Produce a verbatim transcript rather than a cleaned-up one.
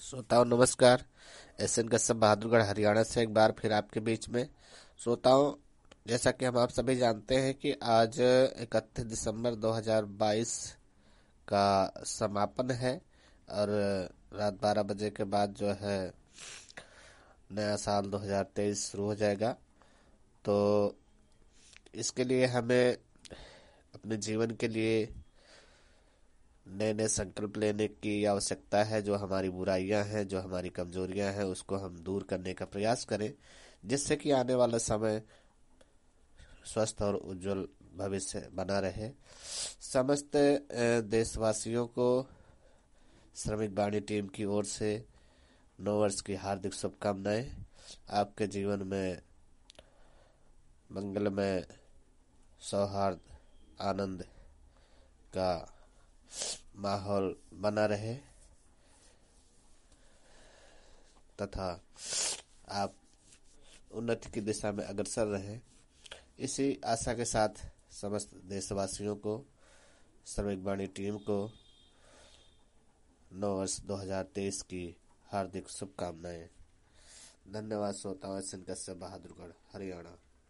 श्रोताओं नमस्कार। S N Kashyap Bahadurgarh Haryana से एक बार फिर आपके बीच में। श्रोताओं, जैसा कि हम आप सभी जानते हैं कि आज इकतीस दिसंबर दो हज़ार बाईस का समापन है और रात बारह बजे के बाद जो है नया साल दो हज़ार तेईस शुरू हो जाएगा। तो इसके लिए हमें अपने जीवन के लिए नए नए संकल्प लेने की आवश्यकता है। जो हमारी बुराइयां हैं, जो हमारी कमजोरियां हैं, उसको हम दूर करने का प्रयास करें, जिससे कि आने वाला समय स्वस्थ और उज्जवल भविष्य बना रहे। समस्त अ, देशवासियों को श्रमिक बाणी टीम की ओर से नववर्ष की हार्दिक शुभकामनाएं। आपके जीवन में मंगलमय, सौहार्द, आनंद का माहौल बना रहे तथा आप उन्नति की दिशा में अग्रसर रहें। इसी आशा के साथ समस्त देशवासियों को, श्रमिक बाणी टीम को नव वर्ष दो हज़ार तेईस की हार्दिक शुभकामनाएं। धन्यवाद श्रोताओं। S N Kashyap Bahadurgarh Haryana.